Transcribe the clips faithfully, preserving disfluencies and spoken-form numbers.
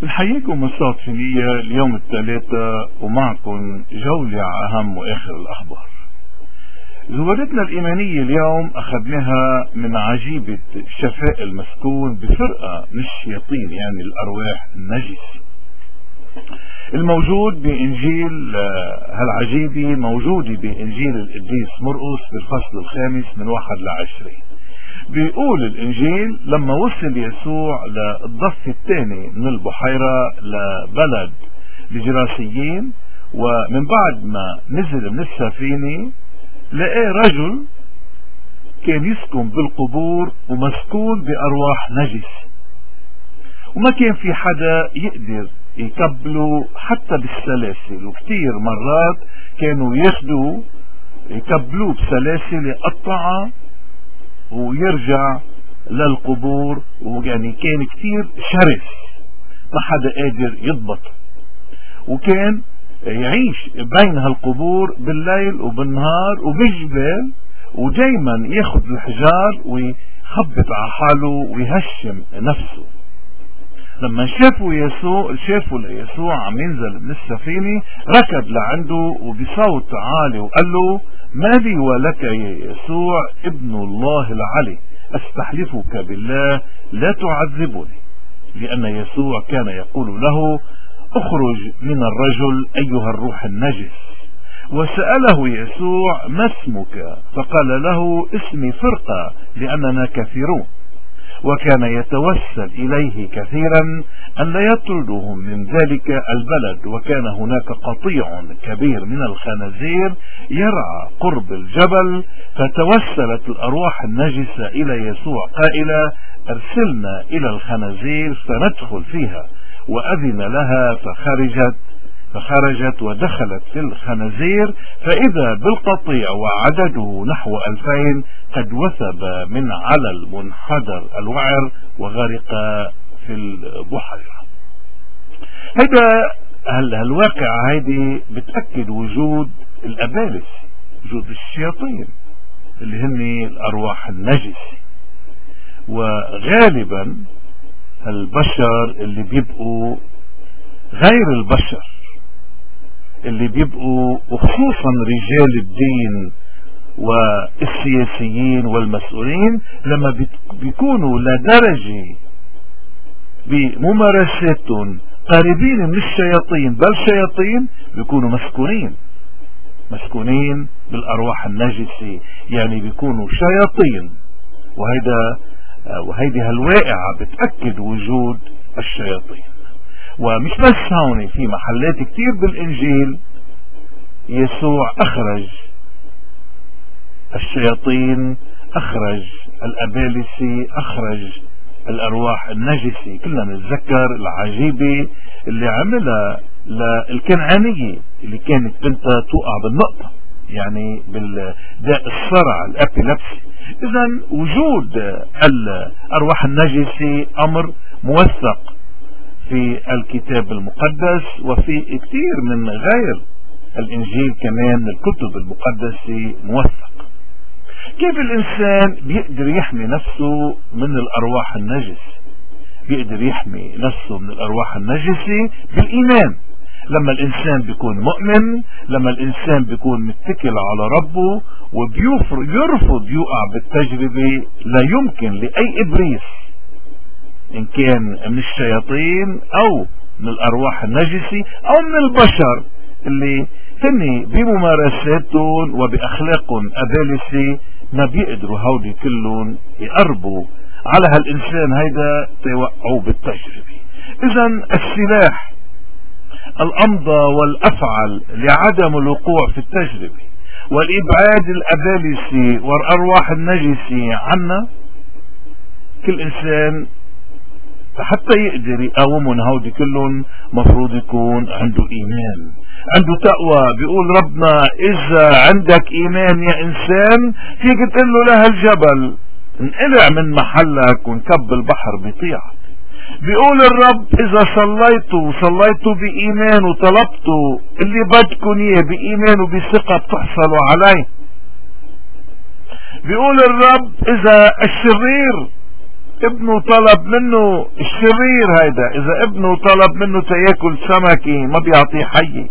نحييكم مستضيفينية اليوم الثلاثاء ومعكم جولة على أهم وآخر الأخبار. زوارتنا الإيمانية اليوم أخذناها من عجيبة شفاء المسكون بفرقة من الشياطين، يعني الأرواح النجسة، الموجود بإنجيل هالعجيبة موجودة بإنجيل القديس مرقس بالفصل الخامس من واحد لعشرين. بيقول الإنجيل لما وصل يسوع للضفة الثاني من البحيرة لبلد الجراسيين، ومن بعد ما نزل من السفينة لقى رجل كان يسكن بالقبور ومسكون بأرواح نجسة، وما كان في حدا يقدر يكبلوا حتى بالسلاسل، وكتير مرات كانوا ياخدوا يكبلوه بسلاسل يقطعها ويرجع للقبور، ويعني كان كتير شرس ما حدا قادر يضبط، وكان يعيش بين هالقبور بالليل وبالنهار وبالجبال، ودايما ياخد الحجار ويخبط على حاله ويهشم نفسه. لما شافوا يسوع شافوا ليسوع عم ينزل من السفينة ركض لعنده وبصوت عالي وقال له: ما لي ولك يا يسوع ابن الله العلي، استحلفك بالله لا تعذبني. لأن يسوع كان يقول له: اخرج من الرجل أيها الروح النجس. وسأله يسوع: ما اسمك؟ فقال له: اسمي فرقة لأننا كثيرون. وكان يتوسل إليه كثيرا أن لا يطردهم من ذلك البلد، وكان هناك قطيع كبير من الخنازير يرعى قرب الجبل. فتوسلت الأرواح النجسة إلى يسوع قائلة: ارسلنا إلى الخنازير فندخل فيها. وأذن لها فخرجت فخرجت ودخلت في الخنازير، فإذا بالقطيع وعدده نحو ألفين قد وثب من على المنحدر الوعر وغرق في البحيرة. هذا الواقع هيدي بتأكد وجود الأبالس، وجود الشياطين اللي هن الأرواح النجسة. وغالبا البشر اللي بيبقوا غير البشر اللي بيبقوا وخصوصا رجال الدين والسياسيين والمسؤولين لما بيكونوا لدرجة بممارساتهم قريبين من الشياطين بل شياطين، بيكونوا مسكونين مسكونين بالأرواح النجسة، يعني بيكونوا شياطين. وهيدا وهيدي هالواقعة بتأكد وجود الشياطين. ومش بس هون، في محلات كتير بالإنجيل يسوع أخرج الشياطين، أخرج الأبالسة، أخرج الأرواح النجسة. كلنا نتذكر العجيبة اللي عملها للكنعانية اللي كانت بنتها توقع بالنقطة، يعني بالداء الصرع الأبيلابسي. إذن وجود الأرواح النجسة أمر موثق في الكتاب المقدس، وفي كثير من غير الإنجيل كمان الكتب المقدسة موثق. كيف الإنسان بيقدر يحمي نفسه من الأرواح النجسة؟ بيقدر يحمي نفسه من الأرواح النجسة بالإيمان. لما الإنسان بيكون مؤمن، لما الإنسان بيكون متكل على ربه وبيرفض يقع بالتجربة، لا يمكن لأي إبليس إن كان من الشياطين أو من الأرواح النجسة أو من البشر اللي هن بممارساتهم وبأخلاقهم أبالسة، ما بيقدروا هودي كلهم يقربوا على هالإنسان هيدا توقعوا بالتجربة. إذن السلاح الأمضى والأفعل لعدم الوقوع في التجربة والإبعاد الأبالسة والأرواح النجسة عنا، كل إنسان حتى يقدر يقاومون هودي كلهم مفروض يكون عنده إيمان، عنده تقوى. بيقول ربنا: إذا عندك إيمان يا إنسان فيك تقول له لها الجبل انقلع من محلك ونكب البحر بيطيعك. بيقول الرب: إذا صليتوا صليتوا بإيمان وطلبتوا اللي بدكم إياه بإيمان وبثقة بتحصلوا عليه. بيقول الرب: إذا الشرير ابنه طلب منه الشرير هيدا، اذا ابنه طلب منه تياكل سمكة ما بيعطيه حية،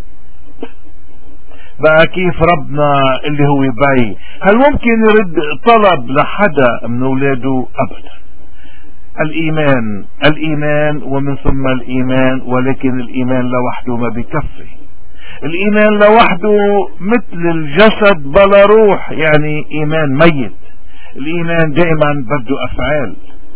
بقى كيف ربنا اللي هو بي هل ممكن يرد طلب لحدا من اولاده؟ ابدا. الايمان الايمان ومن ثم الايمان، ولكن الايمان لوحده ما بيكفي. الايمان لوحده مثل الجسد بلا روح، يعني ايمان ميت. الايمان دائما بده افعال،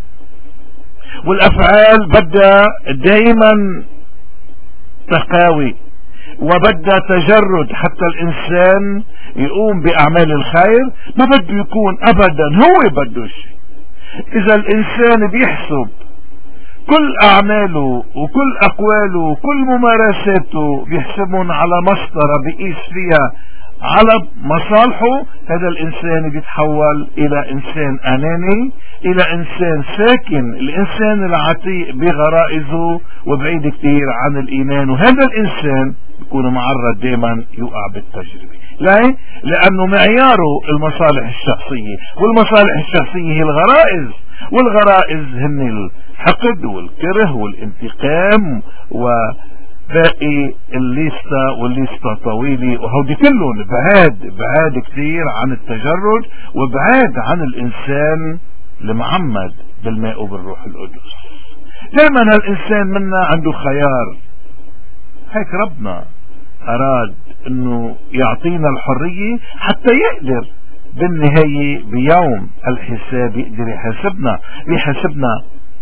والافعال بدها دائما تقاوي وبدها تجرد، حتى الانسان يقوم باعمال الخير ما بده يكون ابدا هو بده شيء. اذا الانسان بيحسب كل اعماله وكل اقواله وكل ممارساته بيحسبهم على مسطرة بيقيس فيها على مصالحه، هذا الانسان بيتحول الى انسان اناني، الى انسان ساكن، الانسان العتيق بغرائزه وبعيد كتير عن الايمان، وهذا الانسان بيكون معرض دائما يوقع بالتجربة. ليه؟ لانه معياره المصالح الشخصية، والمصالح الشخصية هي الغرائز، والغرائز هن الحقد والكره والانتقام وباقي الليستة، والليستة طويلة، وهودي كلهم بعاد بعاد كتير عن التجرد وبعاد عن الانسان المعمد بالماء وبالروح القدس. دائما هالانسان منا عنده خيار، هيك ربنا اراد انه يعطينا الحرية حتى يقدر بالنهاية بيوم الحساب يقدر يحاسبنا، يحاسبنا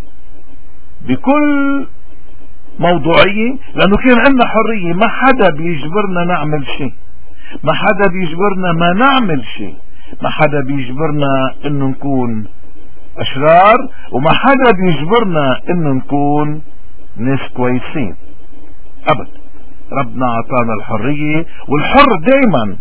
بكل موضوعية، لانه كان عندنا حرية، ما حدا بيجبرنا نعمل شيء، ما حدا بيجبرنا ما نعمل شيء، ما حدا بيجبرنا انه نكون اشرار، وما حدا بيجبرنا انه نكون ناس كويسين ابدا. ربنا اعطانا الحرية، والحر دايما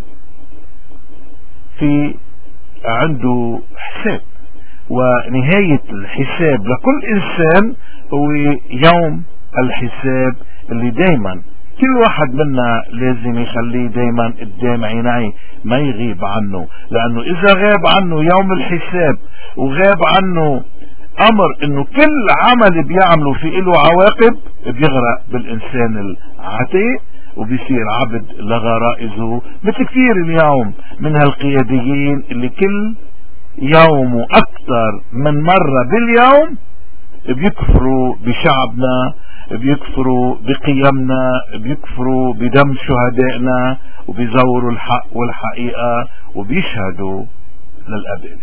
في عنده حساب، ونهاية الحساب لكل انسان هو يوم الحساب اللي دايما كل واحد منا لازم يخليه دايما قدام عينيه، ما يغيب عنه، لانه اذا غاب عنه يوم الحساب وغاب عنه امر انه كل عمل بيعمله في له عواقب، بيغرق بالانسان العتيق وبيصير عبد لغرائزه، مثل كثير اليوم من هالقياديين اللي كل يوم واكثر من مرة باليوم بيكفروا بشعبنا، بيكفروا بقيمنا، بيكفروا بدم شهدائنا، وبيزوروا الحق والحقيقة وبيشهدوا للأبد.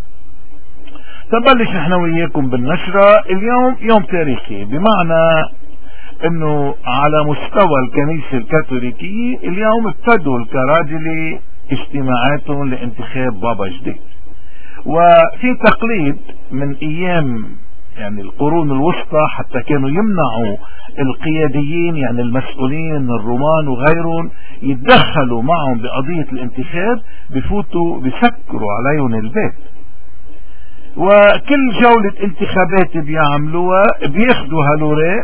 تبلش نحن وياكم بالنشرة اليوم، يوم تاريخي، بمعنى انه على مستوى الكنيسة الكاثوليكية اليوم ابتدوا الكرادلة اجتماعاتهم لانتخاب بابا جديد. وفي تقليد من ايام يعني القرون الوسطى حتى كانوا يمنعوا القياديين يعني المسؤولين من الرومان وغيرهم يتدخلوا معهم بقضية الانتخاب، بفوتوا بسكروا عليهم البيت، وكل جولة انتخابات بيعملوها بياخدوا هالوراق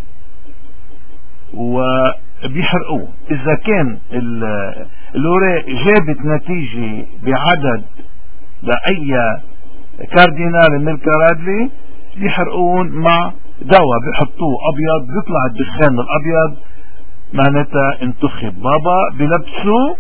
وبيحرقوه. اذا كان الوراق جابت نتيجة بعدد لأي كاردينال من الكرادلي بيحرقون مع دواء بيحطوه ابيض، بيطلع الدخان الابيض معناتها انتخب بابا، بيلبسوه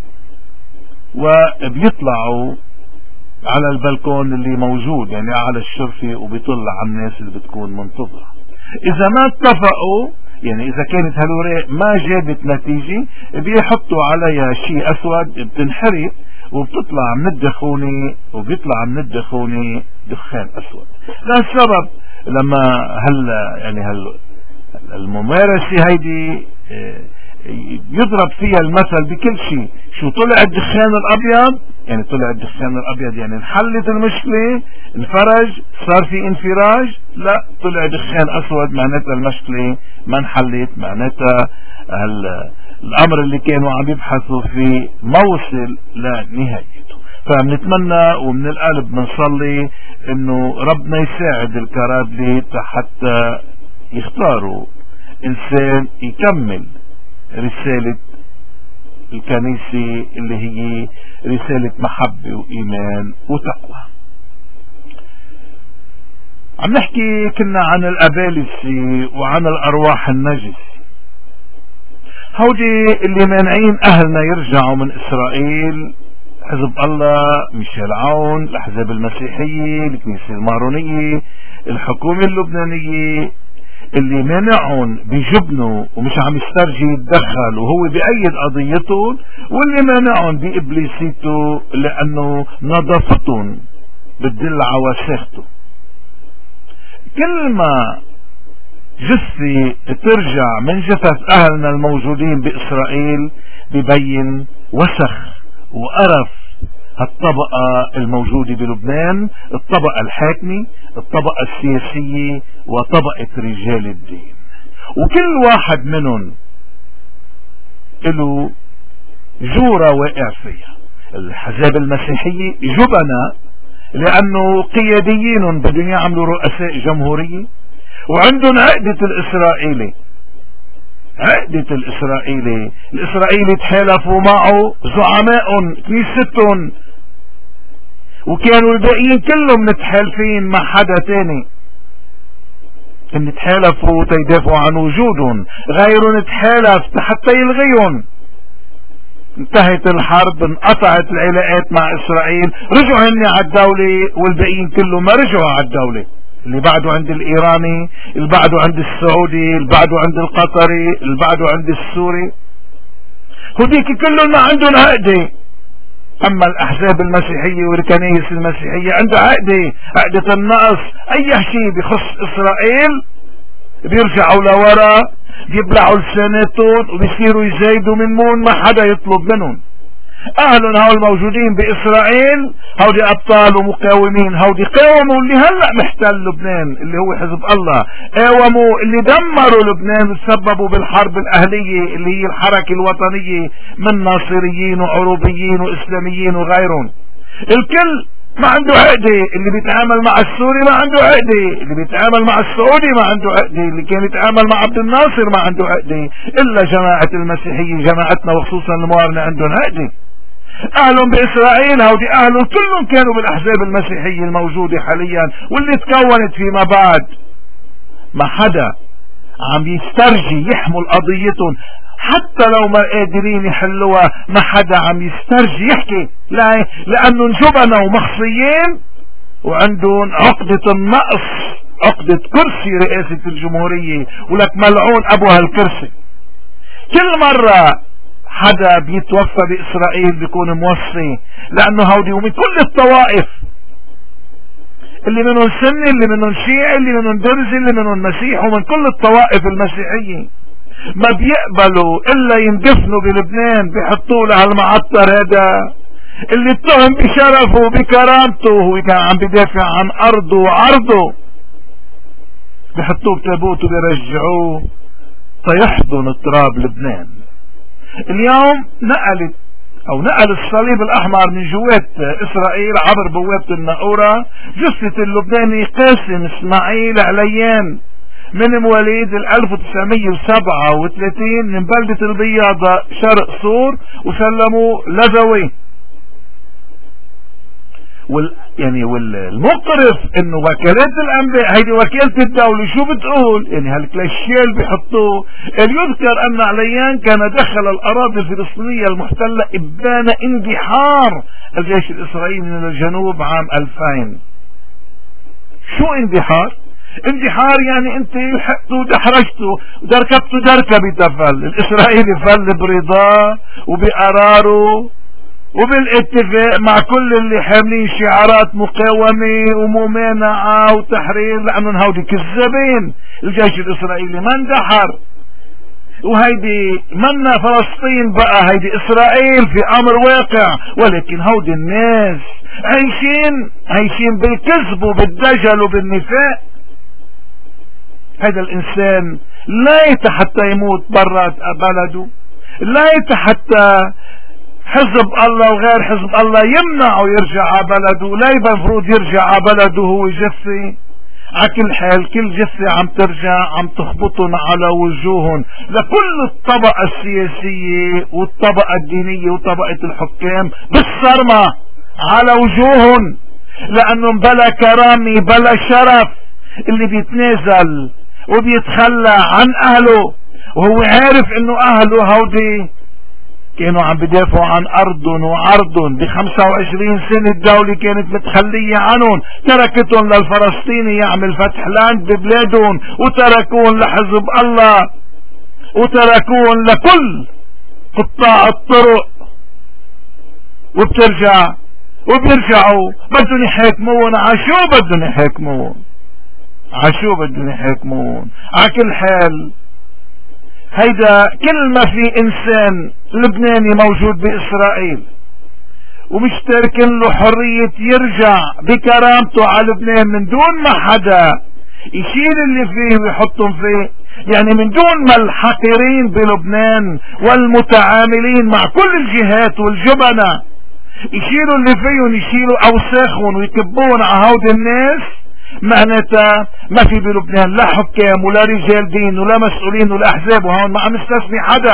وبيطلعوا على البلكون اللي موجود يعني على الشرفة وبيطلع على الناس اللي بتكون منتظرة. اذا ما اتفقوا يعني اذا كانت هالوراق ما جابت نتيجة بيحطوا عليها شيء اسود بتنحرق وبتطلع من الدخونة وبيطلع من الدخونة دخان اسود. لهالسبب لما هل يعني هل الممارسة هيدي يضرب فيها المثل بكل شيء، شو طلع الدخان الابيض يعني طلع الدخان الابيض يعني انحلت المشكلة، انفرج صار في انفراج، لا طلع دخان اسود معناتها المشكلة ما انحلت، معناتها الامر اللي كانوا عم يبحثوا فيه ما وصل لنهايته. فبنتمنى ومن القلب بنصلي انه ربنا يساعد الكرادلي حتى يختاروا انسان يكمل رسالة الكنيسة اللي هي رسالة محبة وإيمان وتقوى. عم نحكي كنا عن الأبالسة وعن الأرواح النجسة، هودي اللي مانعين أهلنا يرجعوا من إسرائيل. حزب الله، ميشيل عون، الأحزاب المسيحية، الكنيسة المارونية، الحكومة اللبنانية، اللي مانعهم بجبنه ومش عم يسترجي يتدخل وهو بأيد قضيتهم، واللي مانعهم بإبليسيته لأنه نظافتهم بتدل على وساخته. كل ما جثة ترجع من جثث أهلنا الموجودين بإسرائيل ببين وسخ وقرف الطبقة الموجودة بلبنان، الطبقة الحاكمة، الطبقة السياسية، وطبقة رجال الدين. وكل واحد منهم له جورة واقع فيها. الأحزاب المسيحية جبنة لأنه قياديين بدهم يعملوا رؤساء جمهورية، وعندهم عقدة الإسرائيلي. عقدة الإسرائيلي الإسرائيلي تحالفوا معه زعماء كنيستهم، وكانوا الباقيين كلهم متحالفين مع حدا تاني، ان تحالفوا تيدافعوا عن وجودهم، غيرهم تحالف حتى يلغيهم. انتهت الحرب، انقطعت العلاقات مع إسرائيل، رجعوا هن على الدولة، والباقيين كلهم ما رجعوا على الدولة. اللي بعده عند الإيراني، اللي بعده عند السعودي، اللي بعده عند القطري، اللي بعده عند السوري، هديك كلهم ما عندهم عقدة. أما الأحزاب المسيحية والكنائس المسيحية عندها عقدة، عقدة النقص. أي شيء بخص إسرائيل بيرجعوا لورا، بيبلعوا لسانتهم وبيصيروا يزايدوا من مون ما حدا يطلب منهم. أهلهم هول الموجودين بإسرائيل هودي أبطال ومقاومين، هودي قاوموا اللي هلأ محتل لبنان اللي هو حزب الله، قاوموا اللي دمروا لبنان وتسببوا بالحرب الأهلية اللي هي الحركة الوطنية من ناصريين وعروبيين وإسلاميين وغيرهم. الكل ما عنده عقدة، اللي بيتعامل مع السوري ما عنده عقدة، اللي بيتعامل مع السعودي ما عنده عقدة، اللي كان يتعامل مع عبد الناصر ما عنده عقدة، إلا جماعة المسيحية جماعتنا وخصوصا الموارنة عندهم عقدة. أهلهم بإسرائيل هودي أهلهم كلهم كانوا بالأحزاب المسيحية الموجودة حاليا واللي تكونت فيما بعد. ما حدا عم يسترجي يحمل قضيتهم، حتى لو ما قادرين يحلوها ما حدا عم يسترجي يحكي. لا، لأنهم جبنة ومخصيين وعندهم عقدة النقص، عقدة كرسي رئاسة الجمهورية، ولك ملعون أبو هالكرسي. كل مرة حدا بيتوفى بإسرائيل بيكون موصي، لأنه هودي ومن كل الطوائف، اللي منهم سني، اللي منهم شيعي، اللي منهم درزي، اللي منهم مسيح، ومن كل الطوائف المسيحية ما بيقبلوا إلا يندفنوا بلبنان، بيحطوا له هالمعطر هذا اللي اتهم بشرفه وبكرامته وهو كان عم بدافع عن أرضه وعرضه، بيحطوه بتابوت وبيرجعوه فيحضن تراب لبنان. اليوم نقلت او نقل الصليب الاحمر من جوات اسرائيل عبر بوابة الناقورة جثة اللبناني قاسم اسماعيل عليان من مواليد ال ألف وتسعمية وسبعة وثلاثين من بلدة البياضة شرق صور، وسلموا لذوي. وال يعني والمقرف انه وكالات الانباء هيدي وكالة الدولة شو بتقول؟ يعني هالكلاشيه اللي بيحطوه. يذكر ان عليان كان دخل الاراضي الفلسطينية المحتلة ابان اندحار الجيش الاسرائيلي من الجنوب عام ألفين. شو اندحار؟ اندحار يعني انت لحقته ودحرجته ودركبته دركة بتفل. الاسرائيلي فل برضاه وبقراره وبالاتفاق مع كل اللي حاملين شعارات مقاومة وممانعة وتحرير، لأنهم هودي كذابين. الجيش الإسرائيلي ما اندحر، وهيدي منا فلسطين بقى، هيدي إسرائيل في أمر واقع. ولكن هودي الناس عايشين عايشين بالكذب وبالدجل وبالنفاق. هذا الإنسان لا يتحتى يموت برا بلده، لا يتحتى حزب الله وغير حزب الله يمنعه يرجع على بلده، لا يبقى المفروض يرجع على بلده هو جثة. على كل حال كل جثة عم ترجع عم تخبطهم على وجوههم لكل الطبقة السياسية والطبقة الدينية وطبقة الحكام بالصرمة على وجوههم، لأنهم بلا كرامة بلا شرف. اللي بيتنازل وبيتخلى عن اهله وهو عارف انه اهله هودي كانوا عم بدافعوا عن ارضهم وعرضهم بخمسة وعشرين سنة. الدولة كانت متخلية عنهم، تركتهم للفلسطيني يعمل فتح لاند ببلادهم، وتركوهم لحزب الله، وتركوهم لكل قطاع الطرق، وبترجع وبيرجعوا بدهم يحاكمون. عشو بدهم يحاكمون؟ عشو بدهم يحاكمون؟ عكل حال هيدا كل ما في انسان لبناني موجود باسرائيل ومش تاركن له حرية يرجع بكرامته على لبنان من دون ما حدا يشيل اللي فيه ويحطهم فيه، يعني من دون ما الحقيرين بلبنان والمتعاملين مع كل الجهات والجبنة يشيلوا اللي فيهم، يشيلوا اوساخهم ويكبون على هود الناس، معناتها ما في بلبنان لا حكام ولا رجال دين ولا مسؤولين ولا احزاب. وهون ما عم يستثني حدا.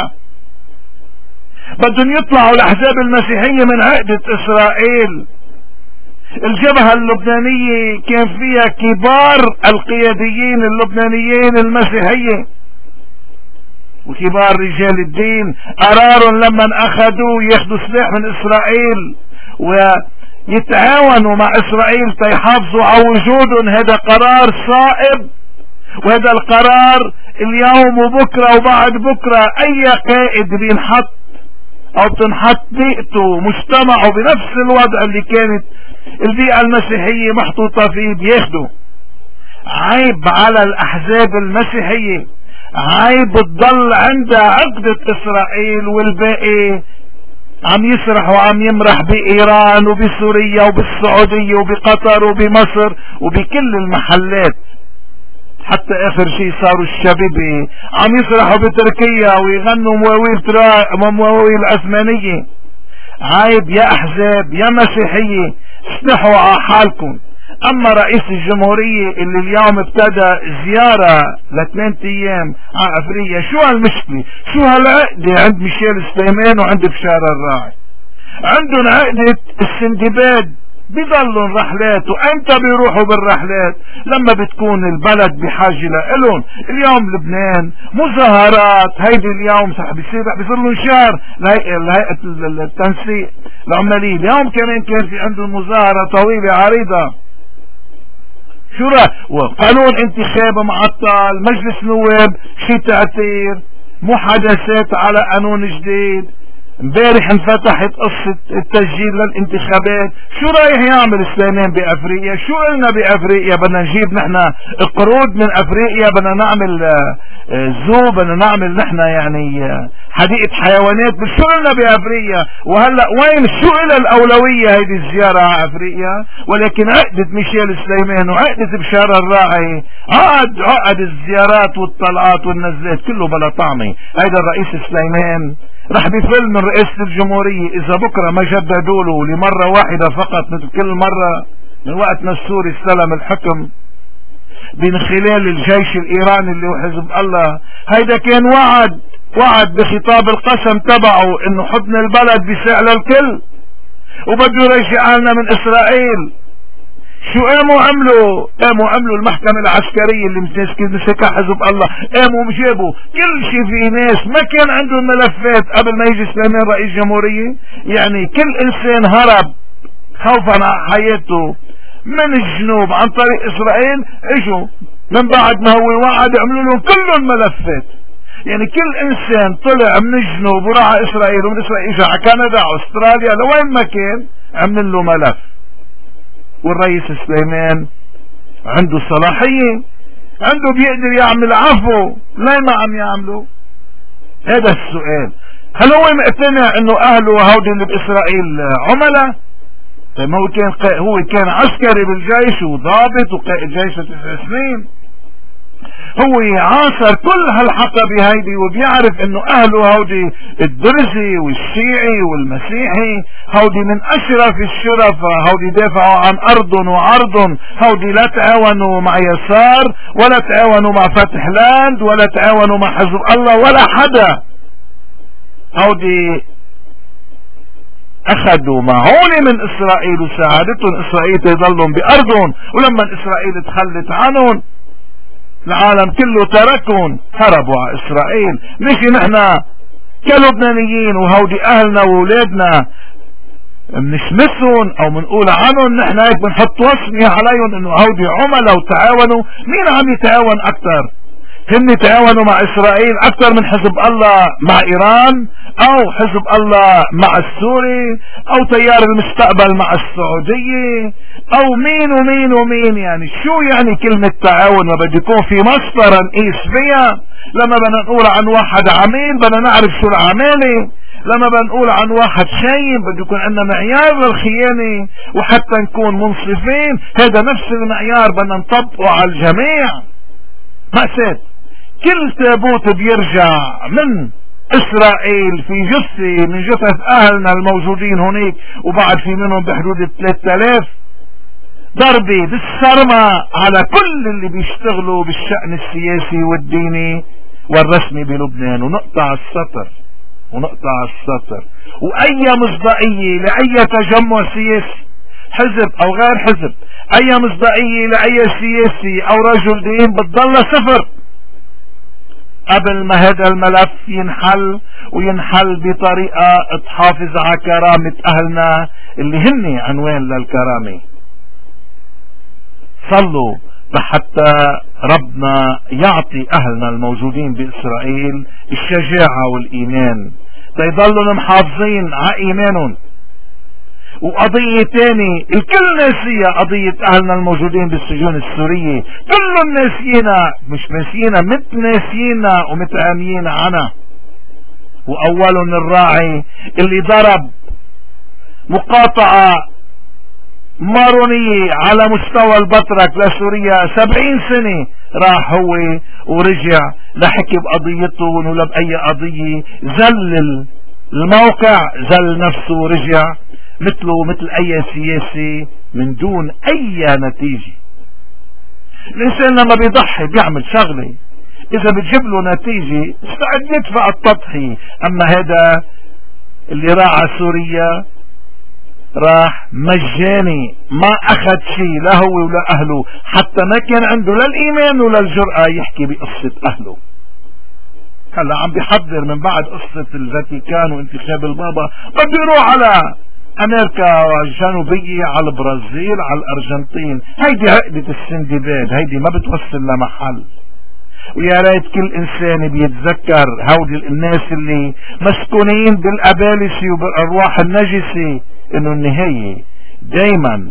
بدهم يطلعوا الاحزاب المسيحية من عقدة اسرائيل. الجبهة اللبنانية كان فيها كبار القياديين اللبنانيين المسيحية وكبار رجال الدين، قرارهم لما اخذوا ياخذوا سلاح من اسرائيل ويتعاونوا مع اسرائيل تيحافظوا على وجودهم، هذا قرار صائب. وهذا القرار اليوم وبكرة وبعد بكرة اي قائد بينحط او بتنحط بيئته مجتمعه بنفس الوضع اللي كانت البيئة المسيحية محطوطة فيه بياخده. عيب على الاحزاب المسيحية، عيب تضل عندها عقدة اسرائيل والباقي عم يسرح وعم يمرح بايران وبسوريا وبالسعودية وبقطر وبمصر وبكل المحلات. حتى اخر شيء صاروا الشبيبة عم يسرحوا بتركيا ويغنوا مواويل ترا مواويل عثمانية. عيب يا احزاب يا مسيحية، اسلحوا على حالكم. اما رئيس الجمهورية اللي اليوم ابتدى زيارة لثمان ايام على افريقيا، شو هالمشكلة؟ شو هالعقدة عند ميشيل سليمان وعند بشار الراعي؟ عندهم عقدة السندباد، بيضلوا رحلات. وامتى بيروحوا بالرحلات؟ لما بتكون البلد بحاجة لهم. اليوم لبنان مظاهرات، هيدي اليوم صح بيصير بيصير له شهر لهيئة التنسيق العمالية، اليوم كمان كان في عندهم مظاهرة طويلة عريضة. شو رأي؟ وقانون انتخاب معطل، مجلس نواب شي تعتير، محادثات على قانون جديد. امبارح انفتحت قصة التسجيل للانتخابات. شو رايح يعمل سليمان بافريقيا؟ شو قلنا بافريقيا؟ بدنا نجيب نحن قروض من افريقيا، بدنا نعمل زو، بدنا نعمل نحن يعني حديقة حيوانات. شو قلنا بافريقيا؟ وهلا وين شو إلى الاولوية هيدي الزيارة على افريقيا؟ ولكن عقدة ميشيل سليمان وعقدة بشار الراعي، عقد عقد الزيارات والطلعات والنزلات كله بلا طعمة. هيدا الرئيس سليمان رح بفل من رئاسة الجمهورية اذا بكرة ما جددوا له لمرة واحدة فقط مثل كل مرة من وقت ما السوري استلم الحكم من خلال الجيش الايراني اللي هو حزب الله. هيدا كان وعد وعد بخطاب القسم تبعه انه حضن البلد بيساع للكل وبده يرجع لنا من اسرائيل. شو قاموا عملوا؟ قاموا عملوا المحكمة العسكرية اللي مسكها حزب الله، قاموا جابوا كل شيء. في ناس ما كان عندهم ملفات قبل ما يجي سليمان رئيس جمهورية، يعني كل انسان هرب خوفا على حياته من الجنوب عن طريق اسرائيل، اجوا من بعد ما هو وعد عملوا لهم كلهم ملفات. يعني كل انسان طلع من الجنوب وراح على اسرائيل ومن اسرائيل اجى على كندا على استراليا لوين ما كان عمل له ملف. والرئيس سليمان عنده صلاحية، عنده بيقدر يعمل عفو، ليه ما عم يعملوا؟ هذا السؤال. هل هو مقتنع انه اهله هودي اللي باسرائيل عملاء؟ ما هو كان هو كان عسكري بالجيش وضابط وقائد جيش تسع سنين، هو عاصر كل هالحقبة هيدي وبيعرف انه اهله هودي الدرزي والشيعي والمسيحي هودي من اشرف الشرفة، هودي دافعوا عن ارضهم وعرضهم، هودي لا تعاونوا مع يسار ولا تعاونوا مع فتح لاند ولا تعاونوا مع حزب الله ولا حدا. هودي اخذوا معون من اسرائيل وساعدتهم اسرائيل تضلهم بارضهم، ولما اسرائيل تخلت عنهم العالم كله تركهم، هربوا على اسرائيل. نجي نحن كلبنانيين وهودي اهلنا واولادنا بنشمسهم او بنقول عنهم نحن هيك بنحط وصمة عليهم انه هودي عملاء وتعاونوا. مين عم يتعاون اكثر؟ هن تعاونوا مع اسرائيل اكثر من حزب الله مع ايران، او حزب الله مع السوري، او تيار المستقبل مع السعودية، او مين ومين ومين. يعني شو يعني كلمة تعاون؟ ما بده يكون في مسطرة نقيس فيها. لما بدنا نقول عن واحد عميل بدنا نعرف شو العمالة، لما بنقول عن واحد خاين بده يكون عندنا معيار للخيانة، وحتى نكون منصفين هذا نفس المعيار بدنا نطبقه على الجميع. مأساة كل تابوت بيرجع من اسرائيل في جثة من جثث اهلنا الموجودين هناك، وبعد في منهم بحدود ثلاثة آلاف ضربة بالصرمة على كل اللي بيشتغلوا بالشأن السياسي والديني والرسمي بلبنان، ونقطع السطر ونقطع السطر. واي مصداقية لاي تجمع سياسي حزب او غير حزب، اي مصداقية لاي سياسي او رجل دين بتضل صفر قبل ما هذا الملف ينحل، وينحل بطريقة تحافظ على كرامة اهلنا اللي هن عنوان للكرامة. صلوا لحتى ربنا يعطي اهلنا الموجودين باسرائيل الشجاعة والايمان ليضلوا محافظين على ايمانهم. وقضية تاني الكل ناسية، قضية اهلنا الموجودين بالسجون السورية، كلهم ناسينا، مش ناسينا مثل ناسينا ومتعاميين عنها. واولهم الراعي اللي ضرب مقاطعة مارونية على مستوى البطرك لسوريا سبعين سنة، راح هو ورجع لحكي بقضيته ولا بأي قضية، زل الموقع زل نفسه ورجع مثله مثل اي سياسي من دون اي نتيجة. الانسان لما بيضحي بيعمل شغلة اذا بتجيب له نتيجة استعد يدفع التضحية. اما هذا اللي راح سوريا راح مجاني، ما اخذ شيء لا هو ولا اهله، حتى ما كان عنده لا الايمان ولا الجرأة يحكي بقصة اهله. هلا عم بيحضر من بعد قصة الفاتيكان وانتخاب البابا بده يروح على امريكا الجنوبية، على البرازيل، على الارجنتين. هيدي عقدة السندباد، هيدي ما بتوصل لمحل. ويا ريت كل انسان بيتذكر هودي الناس اللي مسكونين بالابالسة وبالارواح النجسة انه النهاية دايما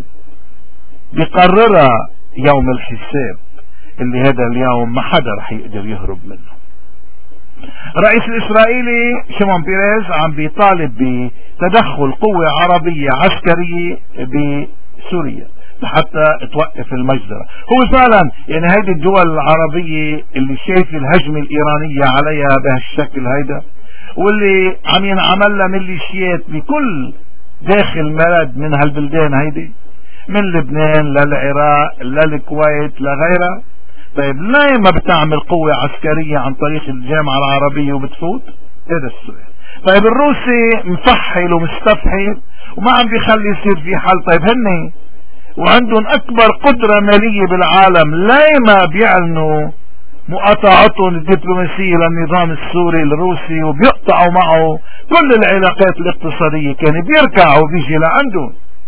بيقررها يوم الحساب، اللي هذا اليوم ما حدا رح يقدر يهرب منه. الرئيس الاسرائيلي شيمون بيريز عم بيطالب بتدخل قوة عربية عسكرية بسوريا لحتى توقف المجزرة. هو فعلا يعني هيدي الدول العربية اللي شايف الهجمة الايرانية عليها بهالشكل هيدا، واللي عم ينعمل لها ميليشيات بكل داخل بلد من هالبلدان هيدي، من لبنان للعراق للكويت لغيرها. طيب ليه ما بتعمل قوة عسكرية عن طريق الجامعة العربية وبتفوت؟ هذا السؤال. طيب الروسي مفحل ومستفحل وما عم بيخلي يصير في حل. طيب هن وعندهم اكبر قدرة مالية بالعالم، ليه ما بيعلنوا مقاطعتهم الدبلوماسية للنظام السوري الروسي وبيقطعوا معه كل العلاقات الاقتصادية؟ كان بيركع وبيجي لعندهم.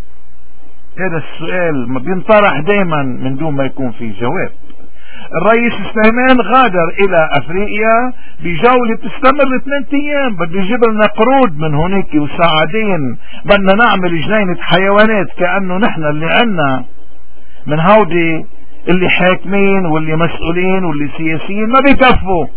هذا السؤال ما بينطرح دايما من دون ما يكون في جواب. الرئيس سليمان غادر الى افريقيا بجولة تستمر ثلاثة ايام، بده يجيب لنا قروض من هناك وساعدين، بدنا نعمل جنينة حيوانات كأنه نحن اللي عنا من هودي اللي حاكمين واللي مسؤولين واللي سياسيين ما بيكفوا.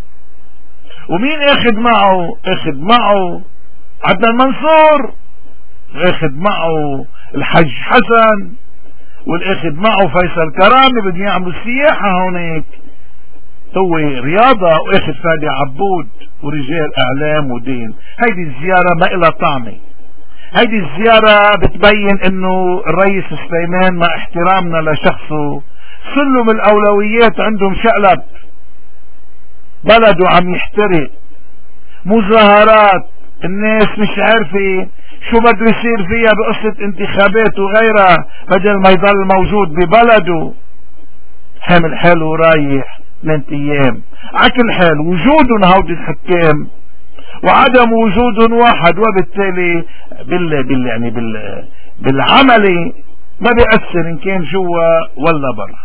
ومين اخد معه؟ اخد معه عدنان منصور، اخد معه الحج حسن، والاخد معه فيصل كرامي، بدهم يعملوا سياحة هونيك. هو رياضة واخد فادي عبود ورجال اعلام ودين. هيدي الزيارة ما إلها طعمة. هيدي الزيارة بتبين انه الرئيس سليمان مع احترامنا لشخصه سلم الاولويات عندهم شقلب. بلده عم يحترق، مظاهرات، الناس مش عارفة شو بده يصير فيها بقصة انتخابات وغيرها، بدل ما يضل موجود ببلده. عامل حاله رايح ثلاث ايام. عكل حال وجودهم هودي الحكام وعدم وجودهم واحد، وبالتالي بال, بال يعني بال بالعملي ما بيأثر ان كان جوا ولا برا.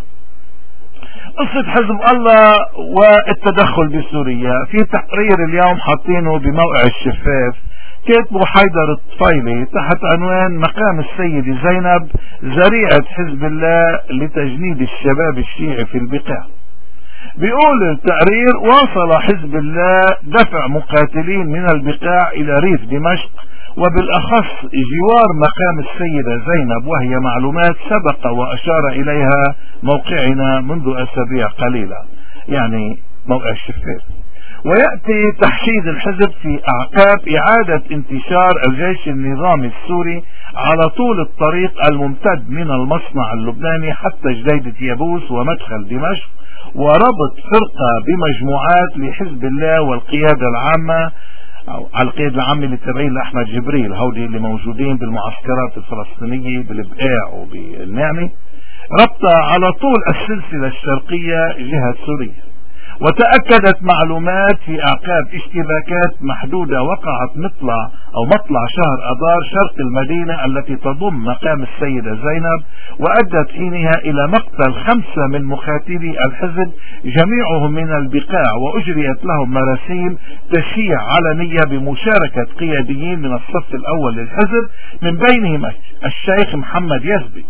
قصة حزب الله والتدخل بسوريا في تقرير اليوم حاطينه بموقع الشفاف، كاتبه حيدر الطفيلي تحت عنوان مقام السيدة زينب ذريعة حزب الله لتجنيد الشباب الشيعي في البقاع. بيقول التقرير: واصل حزب الله دفع مقاتلين من البقاع إلى ريف دمشق، وبالأخص جوار مقام السيدة زينب، وهي معلومات سبق وأشار إليها موقعنا منذ أسابيع قليلة، يعني موقع الشفاف. ويأتي تحشيد الحزب في أعقاب إعادة انتشار الجيش النظامي السوري على طول الطريق الممتد من المصنع اللبناني حتى جديدة يابوس ومدخل دمشق، وربط فرقة بمجموعات لحزب الله والقيادة العامة أو على القيادة العامة اللي تابعين لأحمد جبريل، هودي اللي موجودين بالمعسكرات الفلسطينية بالبقاع وبالنعمة، ربطها على طول السلسلة الشرقية جهة سوريا. وتأكدت معلومات في أعقاب اشتباكات محدودة وقعت مطلع أو مطلع شهر أذار شرق المدينة التي تضم مقام السيدة زينب، وأدت حينها إلى مقتل خمسة من مقاتلي الحزب جميعهم من البقاع، وأجريت لهم مراسيم تشييع علنية بمشاركة قياديين من الصف الأول للحزب من بينهم الشيخ محمد يزبي.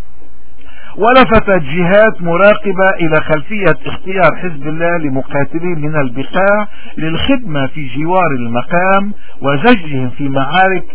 ولفتت جهات مراقبة إلى خلفية اختيار حزب الله لمقاتلين من البقاع للخدمة في جوار المقام وزجهم في معارك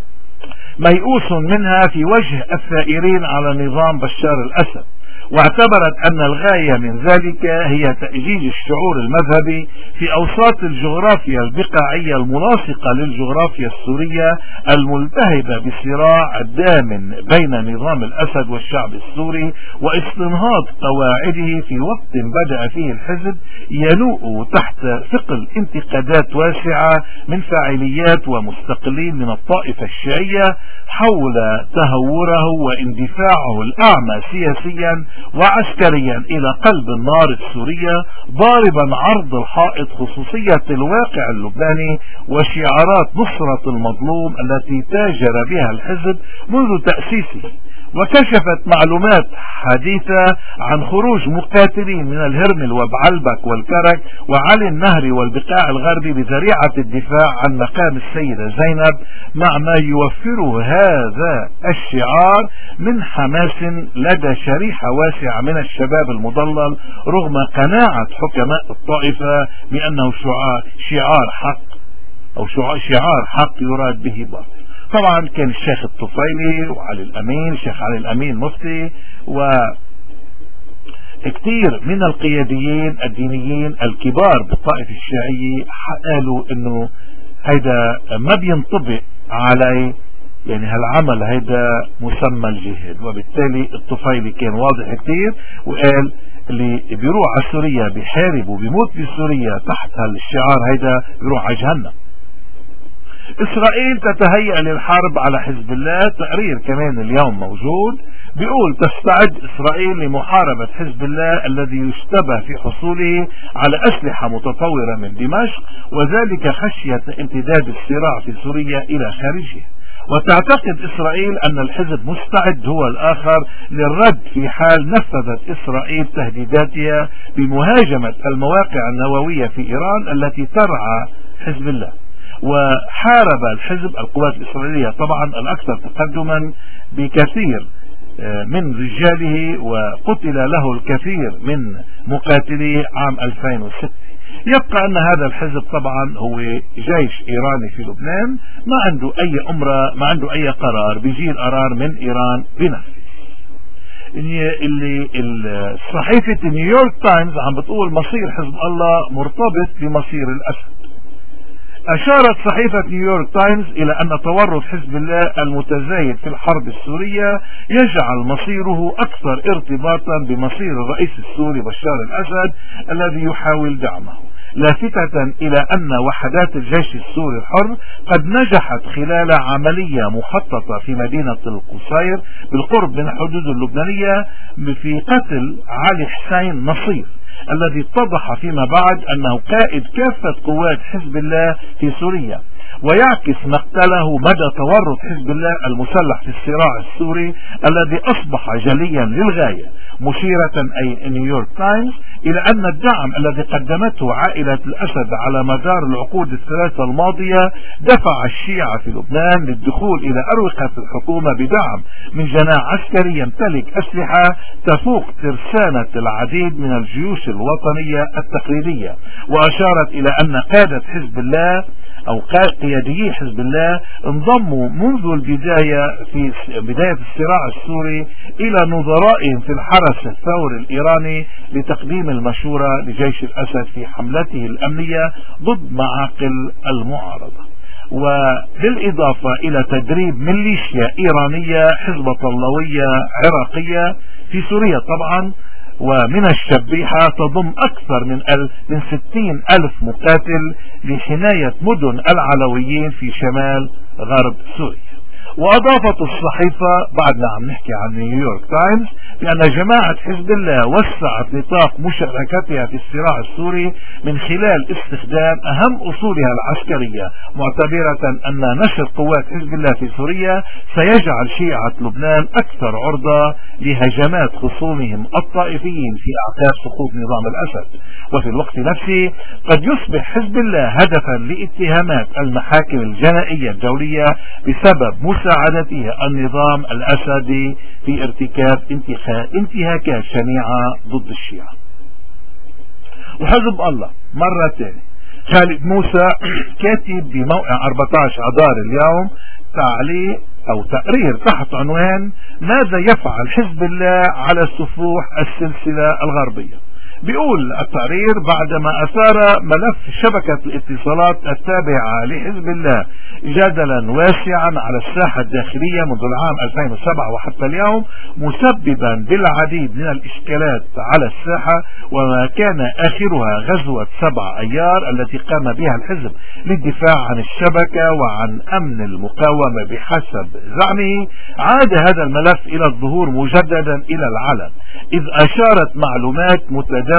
ميؤوس منها في وجه الثائرين على نظام بشار الأسد. واعتبرت أن الغاية من ذلك هي تأجيج الشعور المذهبي في أوساط الجغرافيا البقاعية الملاصقة للجغرافيا السورية الملتهبة بصراع دام بين نظام الأسد والشعب السوري، واستنهاض قواعده في وقت بدأ فيه الحزب ينوء تحت ثقل انتقادات واسعة من فاعليات ومستقلين من الطائفة الشيعية حول تهوره واندفاعه الأعمى سياسيا وعسكريا إلى قلب النار السورية، ضاربا عرض الحائط خصوصية الواقع اللبناني وشعارات نصرة المظلوم التي تاجر بها الحزب منذ تأسيسه. وكشفت معلومات حديثة عن خروج مقاتلين من الهرمل وبعلبك والكرك وعلي النهري والبقاع الغربي بذريعة الدفاع عن مقام السيدة زينب، مع ما يوفره هذا الشعار من حماس لدى شريحة واسعة من الشباب المضلل، رغم قناعة حكماء الطائفة بأنه شعار حق أو شعار حق يراد به باطل. طبعا كان الشيخ الطفيلي وعلي الأمين، الشيخ علي الأمين مفتي، وكثير من القياديين الدينيين الكبار بالطائفة الشيعية قالوا انه هيدا ما بينطبق عليه، يعني هالعمل هيدا مسمى الجهاد. وبالتالي الطفيلي كان واضح كثير وقال اللي بيروح على سوريا بيحارب وبيموت بسوريا تحت هالشعار هيدا بيروح على جهنم. إسرائيل تتهيأ للحرب على حزب الله. تقرير كمان اليوم موجود بيقول تستعد إسرائيل لمحاربة حزب الله الذي يشتبه في حصوله على أسلحة متطورة من دمشق، وذلك خشية امتداد الصراع في سوريا إلى خارجها. وتعتقد إسرائيل أن الحزب مستعد هو الآخر للرد في حال نفذت إسرائيل تهديداتها بمهاجمة المواقع النووية في إيران التي ترعى حزب الله. وحارب الحزب القوات الإسرائيلية طبعا الأكثر تقدما بكثير من رجاله، وقتل له الكثير من مقاتليه عام ألفين وستة. يبقى أن هذا الحزب طبعا هو جيش إيراني في لبنان، ما عنده أي أمرة، ما عنده أي قرار، بيجي القرار من إيران بنفسه. اللي صحيفة نيويورك تايمز عم بتقول مصير حزب الله مرتبط بمصير الأسد. أشارت صحيفة نيويورك تايمز إلى أن تورط حزب الله المتزايد في الحرب السورية يجعل مصيره أكثر ارتباطا بمصير الرئيس السوري بشار الأسد الذي يحاول دعمه. لافتة إلى أن وحدات الجيش السوري الحر قد نجحت خلال عملية مخططة في مدينة القصير بالقرب من الحدود اللبنانية في قتل علي حسين نصير، الذي اتضح فيما بعد أنه قائد كافة قوات حزب الله في سوريا، ويعكس مقتله مدى تورط حزب الله المسلح في الصراع السوري الذي أصبح جليا للغاية، مشيرة أي نيويورك تايمز إلى أن الدعم الذي قدمته عائلة الأسد على مدار العقود الثلاثة الماضية دفع الشيعة في لبنان للدخول إلى أروقة الحكومة بدعم من جماعة عسكري يمتلك أسلحة تفوق ترسانة العديد من الجيوش الوطنية التقليدية، وأشارت إلى أن قادة حزب الله أو قياديي حزب الله انضموا منذ البداية في بداية الصراع السوري إلى نظرائهم في الحرس الثوري الإيراني لتقديم المشورة لجيش الأسد في حملته الأمنية ضد معاقل المعارضة، وبالإضافة إلى تدريب ميليشيا إيرانية حزب طلوية عراقية في سوريا طبعا، ومن الشبيحة تضم أكثر من, من ستين ألف مقاتل لحماية مدن العلويين في شمال غرب سوريا. وأضافت الصحيفة بعدنا عم نحكي عن نيويورك تايمز بأن جماعة حزب الله وسعت نطاق مشاركتها في الصراع السوري من خلال استخدام أهم أصولها العسكرية، معتبرة أن نشر قوات حزب الله في سوريا سيجعل شيعة لبنان أكثر عرضة لهجمات خصومهم الطائفيين في أعقاب سقوط نظام الأسد. وفي الوقت نفسه قد يصبح حزب الله هدفا لاتهامات المحاكم الجنائية الدولية بسبب مساعدته النظام الأسدي في ارتكاب انتهاكات شنيعة ضد الشيعة. وحزب الله مرة ثانية، خالد موسى كاتب بموقع أربعة عشر أذار اليوم تعليق أو تقرير تحت عنوان ماذا يفعل حزب الله على سفوح السلسلة الغربية. بيقول التقرير بعدما أثار ملف شبكة الاتصالات التابعة لحزب الله جدلا واسعا على الساحة الداخلية منذ العام ألفين وسبعة وحتى اليوم، مسببا بالعديد من الإشكالات على الساحة، وما كان آخرها غزوة سبع أيار التي قام بها الحزب للدفاع عن الشبكة وعن أمن المقاومة بحسب زعمه، عاد هذا الملف إلى الظهور مجددا إلى العلن، إذ أشارت معلومات متداولة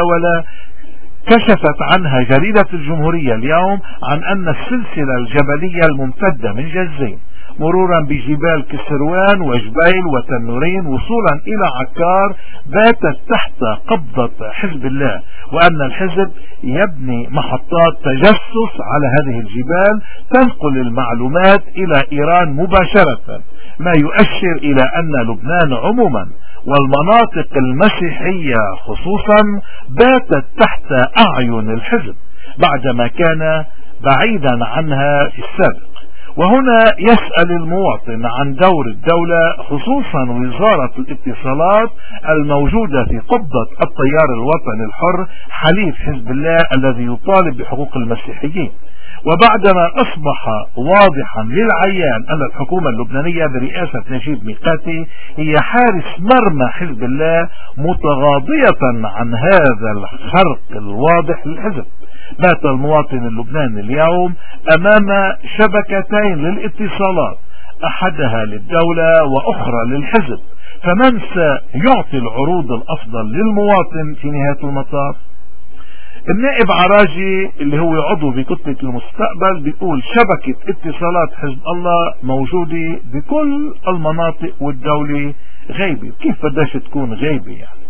كشفت عنها جريدة الجمهورية اليوم عن أن السلسلة الجبلية الممتدة من جزين مرورا بجبال كسروان وجبيل وتنورين وصولا إلى عكار باتت تحت قبضة حزب الله، وأن الحزب يبني محطات تجسس على هذه الجبال تنقل المعلومات إلى إيران مباشرة، ما يؤشر إلى أن لبنان عموما والمناطق المسيحية خصوصا باتت تحت أعين الحزب بعدما كان بعيدا عنها في السابق. وهنا يسأل المواطن عن دور الدولة خصوصا وزارة الاتصالات الموجودة في قبضة التيار الوطني الحر حليف حزب الله الذي يطالب بحقوق المسيحيين، وبعدما أصبح واضحا للعيان أن الحكومة اللبنانية برئاسة نجيب ميقاتي هي حارس مرمى حزب الله متغاضية عن هذا الخرق الواضح للحزب، بات المواطن اللبناني اليوم أمام شبكتين للاتصالات، أحدها للدولة وأخرى للحزب، فمن سيعطي العروض الأفضل للمواطن في نهاية المطاف؟ النائب عراجي اللي هو عضو بكتلة المستقبل بيقول شبكة اتصالات حزب الله موجودة بكل المناطق والدولة غيبة. كيف بداش تكون غيبة يعني؟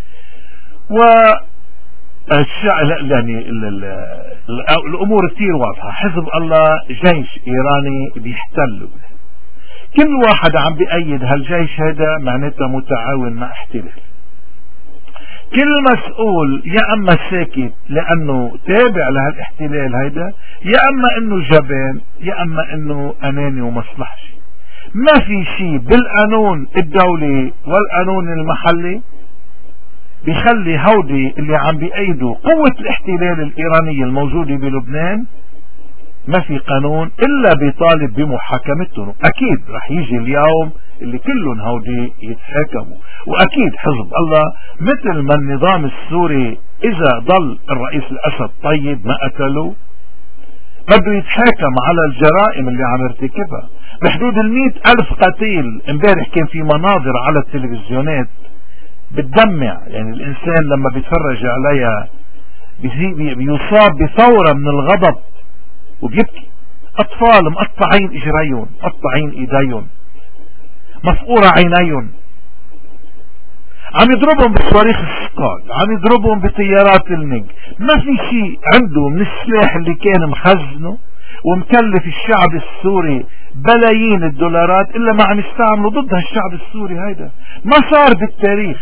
و الشع... يعني ال... ال... ال... الأمور كتير واضحة. حزب الله جيش إيراني بيحتل، كل واحد عم بيأيد هالجيش هذا معناتها متعاون مع احتلال. كل مسؤول يا اما ساكت لانه تابع لهالاحتلال هيدا، يا اما انه جبان، يا اما انه اناني ومصلحجي. ما في شيء بالقانون الدولي والقانون المحلي بيخلي هودي اللي عم بيأيدوا قوة الاحتلال الإيرانية الموجودة بلبنان، ما في قانون إلا بيطالب بمحاكمتهم. أكيد رح يجي اليوم اللي كلهم هودي يتحاكموا. واكيد حزب الله مثل ما النظام السوري اذا ضل الرئيس الاسد طيب ما قتلوا بده يتحاكم على الجرائم اللي عم يرتكبها بحدود المئة الف قتيل. امبارح كان في مناظر على التلفزيونات بتدمع، يعني الانسان لما بيتفرج عليها بيصاب بثورة من الغضب وبيبكي. اطفال مقطعين اجريهم، مقطعين ايديهم، مفقورة عينيهم، عم يضربهم بصواريخ الثقال، عم يضربهم بطيارات الميج. ما في شيء عنده من السلاح اللي كان مخزنه ومكلف الشعب السوري بلايين الدولارات الا ما عم يستعملوا ضد هالشعب السوري. هيدا ما صار بالتاريخ.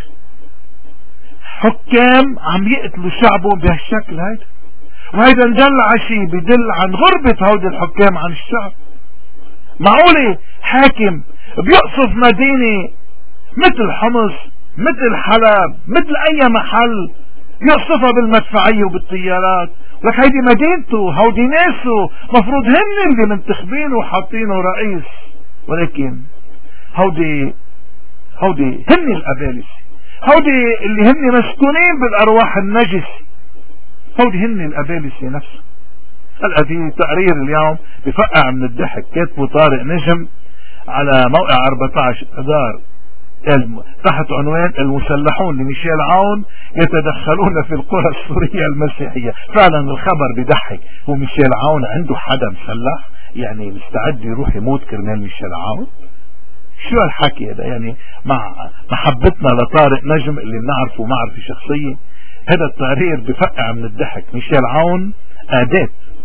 حكام عم يقتلوا شعبهم بهالشكل هيدا، وهيدا ندل على شيء بدل عن غربة هودي الحكام عن الشعب. معقولة حاكم بيقصف مدينة مثل حمص مثل حلب مثل اي محل يقصفها بالمدفعية وبالطيارات؟ لك هيدي مدينته، هودي ناسه، مفروض هن اللي منتخبينه وحاطينه رئيس. ولكن هودي هودي هن الابالسة، هودي اللي هن مسكونين بالارواح النجسة، هودي هن الابالسة نفسه. هذه تقرير اليوم بفقع من الضحك كاتبه طارق نجم على موقع أربعة عشر اذار تحت عنوان المسلحون لميشيل عون يتدخلون في القرى السورية المسيحية. فعلا الخبر بضحك. هو ميشيل عون عنده حدا مسلح يعني مستعد يروح يموت كرمال ميشيل عون؟ شو هالحكي هذا؟ يعني مع محبتنا لطارق نجم اللي بنعرفه معرفة شخصية، هذا التقرير بفقع من الضحك. ميشيل عون أداة،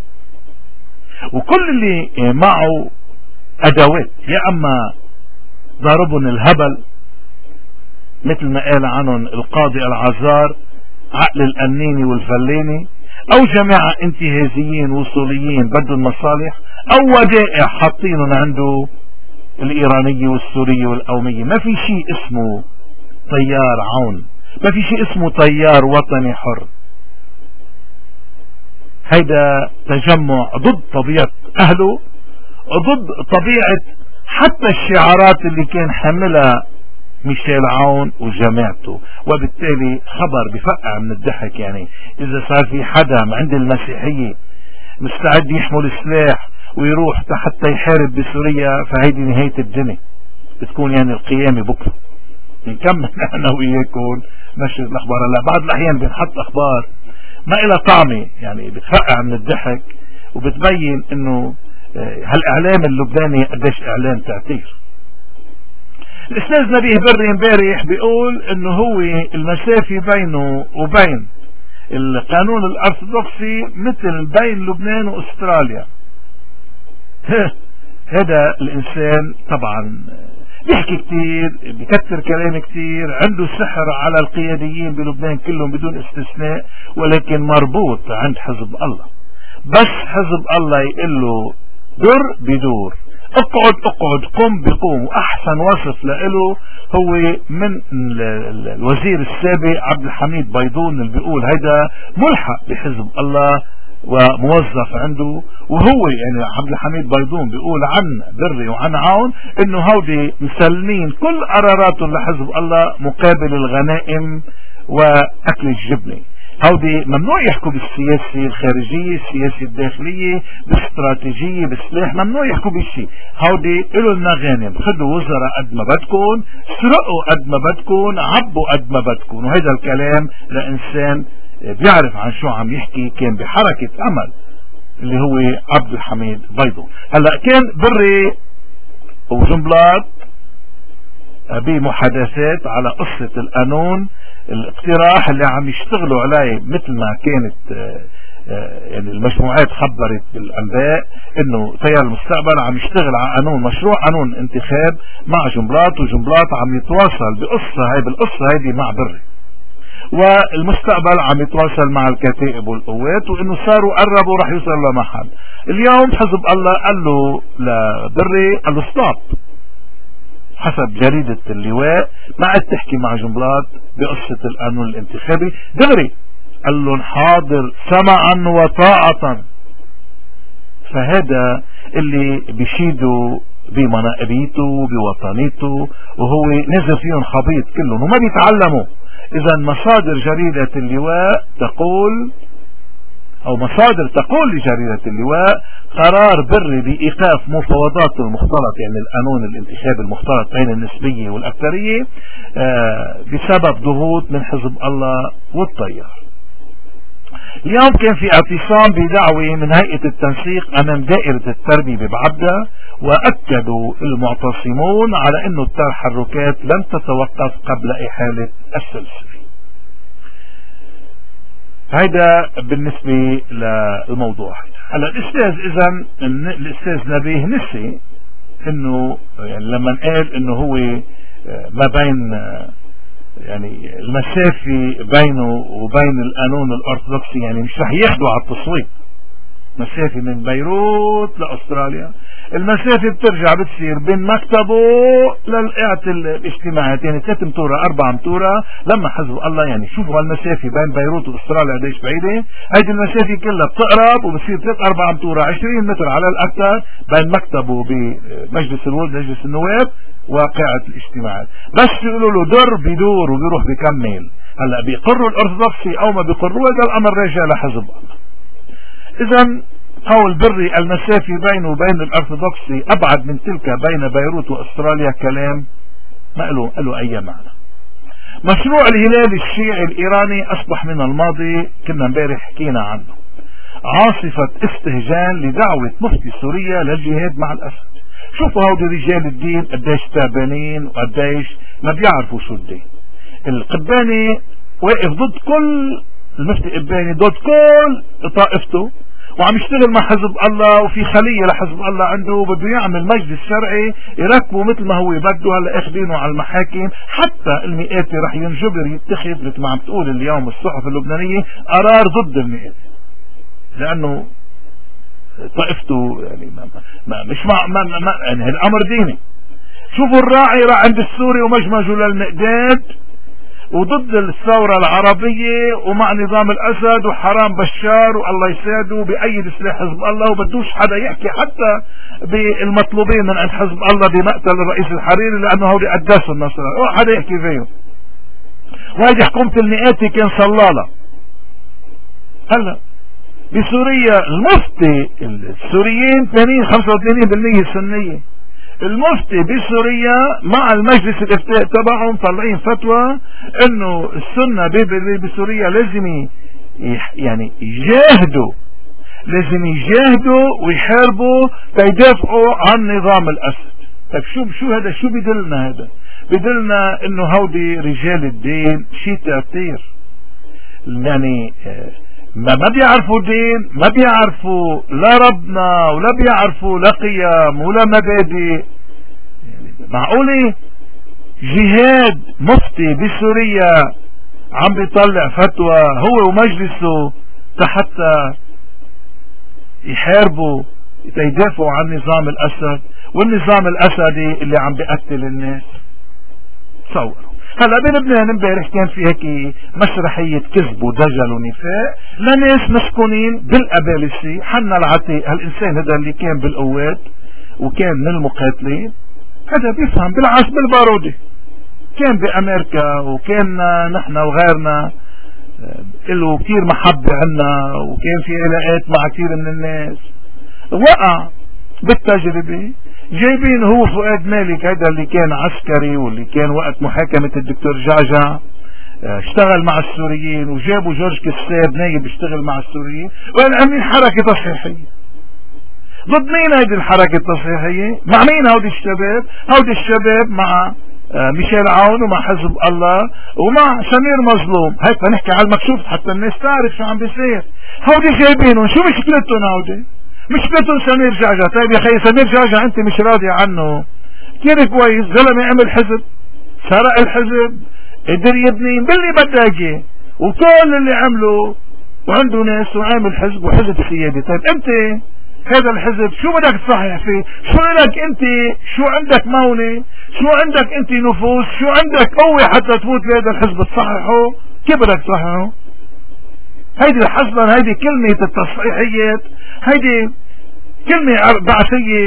وكل اللي معه أدوات، يا أما ضاربهم الهبل مثل ما قال عنهم القاضي العزار عقل القنيني والفليني، او جماعة انتهازيين وصوليين بدهم مصالح، او ودائع حاطينهم عنده الايرانية والسورية والقومية. ما في شيء اسمه طيار عون، ما في شيء اسمه طيار وطني حر. هيدا تجمع ضد طبيعة اهله وضد طبيعة حتى الشعارات اللي كان حملها ميشيل عون وجماعته. وبالتالي خبر بفقع من الضحك. يعني اذا صار في حدا عند المسيحية مستعد يحمل سلاح ويروح حتى يحارب بسوريا فهيدي نهاية الدنيا، بتكون يعني القيامة بكرة. نكمل انا وياكم نشر الاخبار. هلا بعض الاحيان بنحط اخبار ما إلها طعمة، يعني بتفقع من الضحك وبتبين انه هالاعلام اللبناني قديش اعلام تعتير. الاستاذ نبيه بري امبارح بيقول انه هو المسافة بينه وبين القانون الارثوذكسي مثل بين لبنان واستراليا. هذا الانسان طبعا بيحكي كتير، بكتر كلام كتير، عنده سحر على القياديين بلبنان كلهم بدون استثناء، ولكن مربوط عند حزب الله. بس حزب الله يقول له دور بدور، اقعد اقعد، قم بقوم. واحسن وصف له هو من الوزير السابق عبد الحميد بيضون اللي بيقول هيدا ملحق بحزب الله وموظف عنده. وهو يعني عبد الحميد بيضون بيقول عن بري وعن عون انه هودي مسلمين كل قراراتهم لحزب الله مقابل الغنائم واكل الجبنه. هودي ممنوع يحكوا بالسياسة الخارجية، السياسة الداخلية، باستراتيجية، بسلاح، ممنوع يحكوا بالشيء. هودي إلوا لنا غانم، خدوا وزراء قد ما بدكم، سرقوا قد ما بدكم، عبوا قد ما بدكم. وهذا الكلام لإنسان بيعرف عن شو عم يحكي، كان بحركة أمل اللي هو عبد الحميد بيضون. هلا كان بري وجنبلاط بمحادثات على قصة القانون، الاقتراح اللي عم يشتغلوا عليه مثل ما كانت يعني المجموعات خبرت بالانباء انه تيار المستقبل عم يشتغل على قانون، مشروع قانون انتخاب مع جنبلاط، وجنبلاط عم يتواصل بقصة هاي بالقصة هيدي مع بري، والمستقبل عم يتواصل مع الكتائب والقوات، وانه صاروا قربوا رح يوصلوا لمحل. اليوم حزب الله قال له لبري قال له ستوب حسب جريدة اللواء، ما عاد تحكي مع جنبلاط بقصة القانون الانتخابي. دغري قال لهم حاضر سمعا وطاعة. فهذا اللي بيشيدوا بمناقبيته بوطنيته، وهو نزل فيهم خبيط كلهم وما بيتعلموا. اذا مصادر جريدة اللواء تقول او مصادر تقول لجريدة اللواء قرار بري بايقاف مفاوضات المختلط، يعني القانون الانتخابي المختلط بين النسبية والاكثرية آه بسبب ضغوط من حزب الله والتيار. اليوم كان في اعتصام بدعوة من هيئة التنسيق امام دائرة التربية ببعبدة، واكدوا المعتصمون على انه التحركات لن تتوقف قبل احالة السلسلة. هيدا بالنسبة للموضوع. هلا الاستاذ اذا الاستاذ نبيه نسي انه يعني لما قال انه هو ما بين يعني المسافة بينه وبين القانون الارثوذكسي يعني مش رح ياخدوا على التصويت. مسافة من بيروت لاستراليا، المسافة بترجع بتصير بين مكتبه للقاعة الاجتماعات، يعني ثلاث متورة اربع متورة. لما حزب الله يعني شوفوا هالمسافة بين بيروت واستراليا قديش بعيدة، هيدي المسافة كلها بتقرب وبصير ثلاث اربع متورة عشرين متر على الاكثر بين مكتبه بمجلس الولد مجلس النواب وقاعة الاجتماعات. بس يقولوا له در بيدور وبيروح بيكمل. هلا بيقروا الارثوذكسي او ما بيقروا، هذا الامر راجع لحزب الله. اذا قول بري المسافة بينه وبين الارثوذكسي ابعد من تلك بين بيروت واستراليا كلام ما له له اي معنى. مشروع الهلال الشيعي الايراني اصبح من الماضي، كنا امبارح حكينا عنه. عاصفة استهجان لدعوة مفتي سوريا للجهاد مع الاسد. شوفوا هودي رجال الدين قديش تعبانين وقديش ما بيعرفوا شو الدين. القباني واقف ضد كل المفتي قباني ضد كل طائفته، وعم يشتغل مع حزب الله، وفي خلية لحزب الله عنده بده يعمل مجلس شرعي يركبه مثل ما هو بده. هلا اخذينه على المحاكم، حتى المئاتي رح ينجبر يتخذ مثل ما عم تقول اليوم الصحف اللبنانية قرار ضد المئاتي، لانه طائفته يعني ما ما مش مع ما, ما, ما يعني الامر ديني. شوفوا الراعي راح عند السوري ومجمجوا للمقداد وضد الثورة العربية ومع نظام الأسد وحرام بشار والله يساده بأيد سلاح حزب الله، وبدوش حدا يحكي حتى بالمطلوبين من عند حزب الله بمقتل الرئيس الحريري، لأنه هودي قداس النصر أو حدا يحكي فيه. وهذه حكومة المئاتي كان صلالة. هلا بسوريا المفتي السوريين ثمانين خمسة وثمانين بالمئة سنية. المفتي بسوريا مع المجلس الافتاء تبعهم طلعين فتوى انه السنة بسوريا لازم يعني يجاهدوا لازم يجاهدوا ويحاربوا تيدافعوا عن نظام الاسد. طيب شو شو هذا؟ شو بدلنا؟ هذا بدلنا انه هودي رجال الدين شي تأثير، يعني ما ما بيعرفوا دين، ما بيعرفوا لا ربنا ولا بيعرفوا لا قيم ولا مبادئ. يعني معقولة جهاد مفتي بسوريا عم بيطلع فتوى هو ومجلسه حتى يحاربوا يدافعوا عن نظام الاسد، والنظام الاسدي اللي عم بيقتل الناس؟ تصوروا. هلا بلبنان امبارح كان في هيك مسرحية كذب ودجل ونفاق لناس مسكونين بالأبالسي. حنا العتيق هالإنسان هذا اللي كان بالقوات وكان من المقاتلين، هذا بيفهم بالعاش بالبارودي، كان بأمريكا وكان نحن وغيرنا له كتير محبة عنا وكان في علاقات مع كتير من الناس. وقع بالتجربة. جايبين هو فؤاد مالك هذا اللي كان عسكري واللي كان وقت محاكمة الدكتور جعجع اشتغل مع السوريين، وجابوا جورج كساب نايب اشتغل مع السوريين، وقال عاملين حركة تصحيحية. ضد مين هيدي الحركة التصحيحية؟ مع مين هودي الشباب؟ هودي الشباب مع ميشيل عون ومع حزب الله ومع سمير مظلوم. هيك نحكي على المكشوف حتى الناس تعرف شو عم بيصير. هودي جايبينهم شو مشكلتهم؟ هودي مشكلتهم سمير جعجع. طيب يا خي سمير جعجع انت مش راضي عنه؟ كتير كويس، زلمه عمل حزب، سرق الحزب، قدر يبني باللي بدك اياه، وكل اللي عمله وعنده ناس وعامل حزب وحزب سيادي. طيب انت هذا الحزب شو بدك تصحح فيه؟ شو لك انت؟ شو عندك مولة؟ شو عندك انت نفوذ؟ شو عندك قوة حتى تفوت بهذا الحزب تصححه؟ كيف بدك تصححه؟ هيدي حسنا هيدي كلمة التصحيحيات، هيدي كلمة بعثية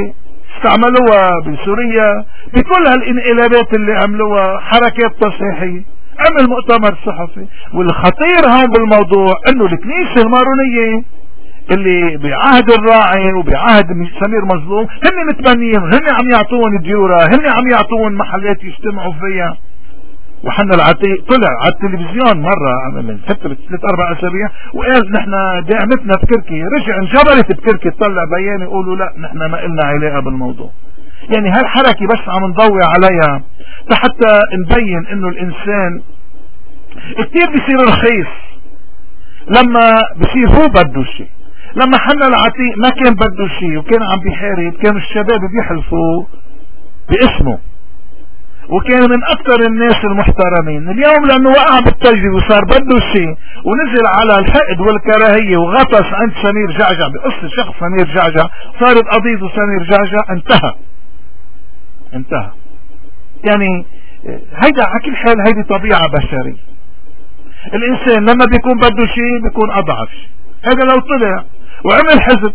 استعملوها بسوريا بكل هالانقلابات اللي عملوها، حركات تصحيحية، عمل مؤتمر صحفي. والخطير هون بالموضوع انه الكنيسة المارونية اللي بعهد الراعي وبعهد سمير مظلوم هن متبنيين، هن عم يعطون ديورة، هن عم يعطون محلات يجتمعوا فيها. وحنا العتيق طلع على التلفزيون مرة من فترة ثلاث أربع أسابيع وقال نحن دعمتنا بكركي، رجع انجبرت بكركي تطلع بيان يقولوا لا نحن ما إلنا علاقة بالموضوع. يعني هالحركة بس عم نضوي عليها حتى نبين انه الانسان كتير بيصير رخيص لما بصير هو بده شيء. لما حنا العتيق ما كان بده شيء وكان عم بيحارب، كانوا الشباب بيحلفوا باسمه وكان من اكثر الناس المحترمين. اليوم لانه وقع بالتجربة وصار بده شيء ونزل على الحقد والكراهية وغطس عند سمير جعجع بقصة شخص سمير جعجع، صارت قضيته سمير جعجع انتهى انتهى. يعني هيدا على كل حال هيدي طبيعة بشرية. الانسان لما بيكون بده شيء بيكون اضعف شيء. هذا لو طلع وعمل حزب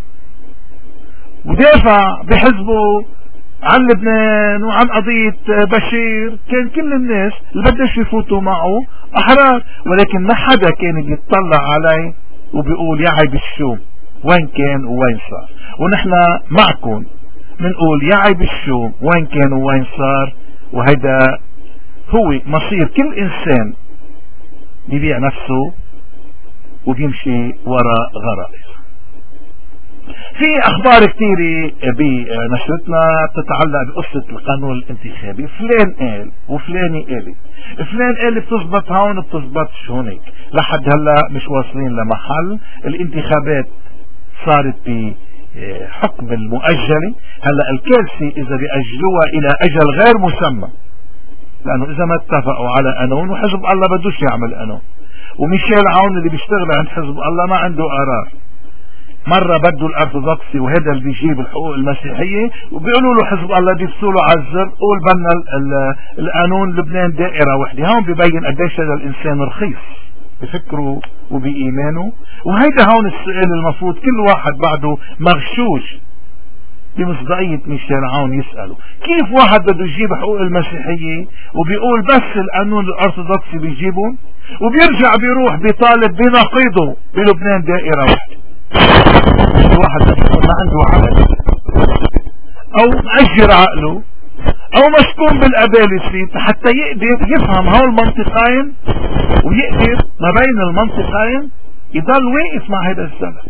ودافع بحزبه عن لبنان وعن قضية بشير، كان كل الناس اللي بدش يفوتوا معه احرار، ولكن ما حدا كان بيطلع عليه وبيقول يا عيب الشوم وين كان ووين صار. ونحن معكم منقول يا عيب الشوم وين كان ووين صار. وهيدا هو مصير كل انسان بيبيع نفسه وبيمشي وراء غرائز. في اخبار كثيرة بنشرتنا تتعلق بقصة القانون الانتخابي، فلان قال وفلاني قالت، فلان قال بتزبط هون بتزبطش هونيك، لحد هلا مش واصلين لمحل. الانتخابات صارت بحكم المؤجلة، هلا الكارثة اذا بيأجلوها الى اجل غير مسمى، لانه اذا ما اتفقوا على قانون وحزب الله بدوش يعمل قانون، وميشيل عون اللي بيشتغل عند حزب الله ما عنده قرار. مرة بده الارثوذكسي وهذا اللي بيجيب الحقوق المسيحية وبيقولوا له حزب الله بيفصلوا على الزر قول بدنا القانون لبنان دائرة وحدة. هون ببين قديش هذا الانسان رخيص بفكره وبإيمانه. وهيدا هون السؤال المفروض كل واحد بعده مغشوش بمصداقية ميشيل عون يسأله، كيف واحد بده يجيب حقوق المسيحية وبيقول بس القانون الارثوذكسي بيجيبه، وبيرجع بيروح بيطالب بنقيضه بلبنان دائرة واحدة. واحد بيكون ما عنده عقل او مأجر عقله او مسكون بالابالسة حتى يقدر يفهم هول المنطقين ويقدر ما بين المنطقين يضل واقف مع هذا الزمن.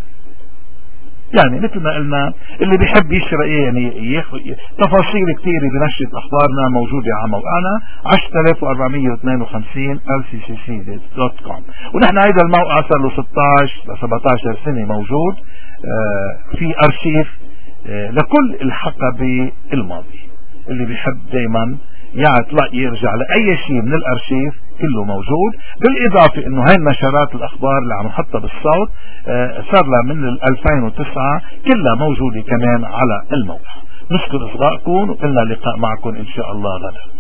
يعني مثل ما قلنا اللي بيحب يشرق يعني ياخذ تفاصيل كثيرة بنشرة اخبارنا موجودة على موقعنا عشرة آلاف وأربعمية واثنين وخمسين ال سي سي سي دوت كوم. ونحن هيدا الموقع صار له ستة عشر ل سبعة عشر سنة موجود. آه في ارشيف آه لكل الحقبة الماضية. اللي بيحب دايما يطلع يرجع لأي شيء من الارشيف كله موجود. بالاضافة انه هاي النشرات الاخبار اللي عم نحطها بالصوت آه صار لها من ألفين وتسعة كلها موجودة كمان على الموقع. نشكر اصدقائكم وقلنا لقاء معكم ان شاء الله غدا.